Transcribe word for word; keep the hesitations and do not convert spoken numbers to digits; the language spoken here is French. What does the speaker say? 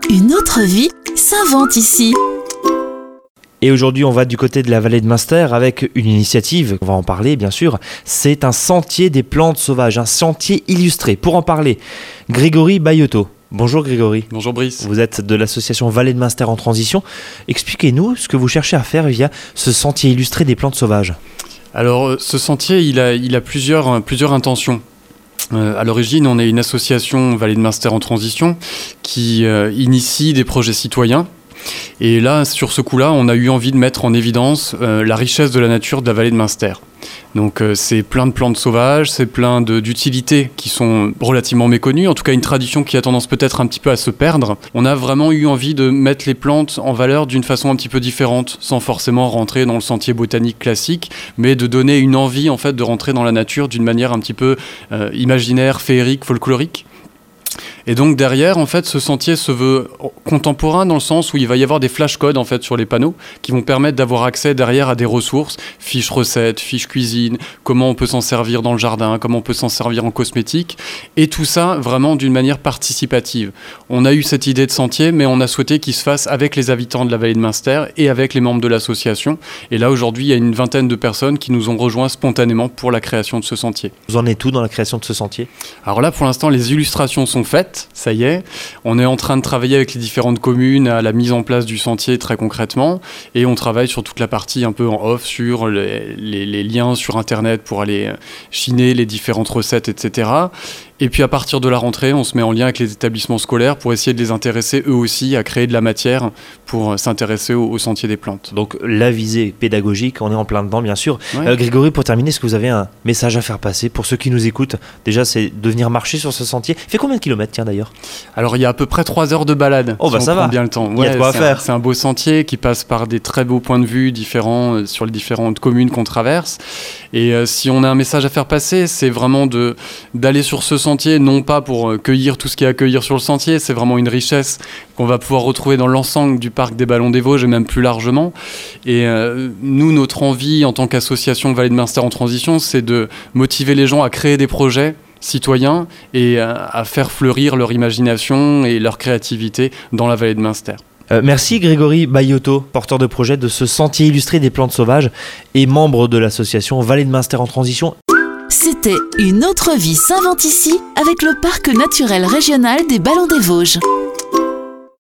Une autre vie s'invente ici. Et aujourd'hui, on va du côté de la vallée de Münster avec une initiative, on va en parler bien sûr, c'est un sentier des plantes sauvages, un sentier illustré. Pour en parler, Grégory Bayotto. Bonjour Grégory. Bonjour Brice. Vous êtes de l'association Vallée de Münster en transition. Expliquez-nous ce que vous cherchez à faire via ce sentier illustré des plantes sauvages. Alors ce sentier, il a, il a plusieurs, plusieurs intentions. Euh, à l'origine, on est une association Vallée de Münster en transition qui euh, initie des projets citoyens. Et là, sur ce coup-là, on a eu envie de mettre en évidence euh, la richesse de la nature de la vallée de Münster. Donc euh, c'est plein de plantes sauvages, c'est plein de, d'utilités qui sont relativement méconnues, en tout cas une tradition qui a tendance peut-être un petit peu à se perdre. On a vraiment eu envie de mettre les plantes en valeur d'une façon un petit peu différente, sans forcément rentrer dans le sentier botanique classique, mais de donner une envie en fait de rentrer dans la nature d'une manière un petit peu euh, imaginaire, féerique, folklorique. Et donc derrière, en fait, ce sentier se veut contemporain dans le sens où il va y avoir des flashcodes en fait sur les panneaux qui vont permettre d'avoir accès derrière à des ressources, fiches recettes, fiches cuisine, comment on peut s'en servir dans le jardin, comment on peut s'en servir en cosmétique, et tout ça vraiment d'une manière participative. On a eu cette idée de sentier, mais on a souhaité qu'il se fasse avec les habitants de la vallée de Münster et avec les membres de l'association. Et là aujourd'hui, il y a une vingtaine de personnes qui nous ont rejoints spontanément pour la création de ce sentier. Vous en êtes où dans la création de ce sentier ? Alors là, pour l'instant, les illustrations sont faites. Ça y est, on est en train de travailler avec les différentes communes à la mise en place du sentier très concrètement, et on travaille sur toute la partie un peu en off sur les, les, les liens sur internet pour aller chiner les différentes recettes, et cetera. Et puis à partir de la rentrée, on se met en lien avec les établissements scolaires pour essayer de les intéresser eux aussi à créer de la matière pour s'intéresser au, au sentier des plantes. Donc la visée pédagogique, on est en plein dedans bien sûr. Ouais. Euh, Grégory, pour terminer, est-ce que vous avez un message à faire passer pour ceux qui nous écoutent ? Déjà, c'est de venir marcher sur ce sentier. Il fait combien de kilomètres, tiens d'ailleurs ? Alors il y a à peu près trois heures de balade. Oh bah si ça on prend va. bien le temps. Il y a de quoi c'est faire. Un, c'est un beau sentier qui passe par des très beaux points de vue différents euh, sur les différentes communes qu'on traverse. Et euh, si on a un message à faire passer, c'est vraiment de, d'aller sur ce sentier, non pas pour pour cueillir tout ce qu'il y a à cueillir sur le sentier, c'est vraiment une richesse qu'on va pouvoir retrouver dans l'ensemble du parc des Ballons des Vosges et même plus largement. Et euh, nous, notre envie en tant qu'association Vallée de Münster en transition, c'est de motiver les gens à créer des projets citoyens et à, à faire fleurir leur imagination et leur créativité dans la Vallée de Münster. Euh, merci Grégory Bayotto, porteur de projet de ce sentier illustré des plantes sauvages et membre de l'association Vallée de Münster en transition. C'était Une autre vie s'invente ici avec le parc naturel régional des Ballons des Vosges.